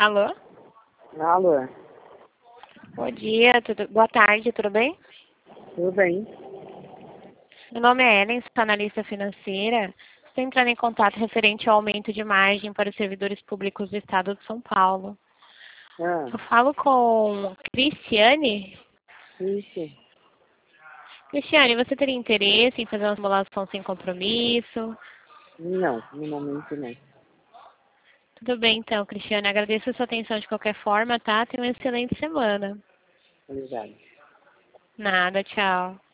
Alô? Alô, Bom dia, boa tarde, tudo bem? tudo bem? Meu nome é Ellen, sou analista financeira. Estou entrando em contato referente ao aumento de margem para os servidores públicos do Estado de São Paulo. Ah, Eu falo com Cristiane. isso. Cristiane, você teria interesse em fazer uma simulação sem compromisso? Não, no momento não. Tudo bem, então, Cristiane. Agradeço a sua atenção de qualquer forma, tá? Tenha uma excelente semana. Obrigado. Nada, tchau.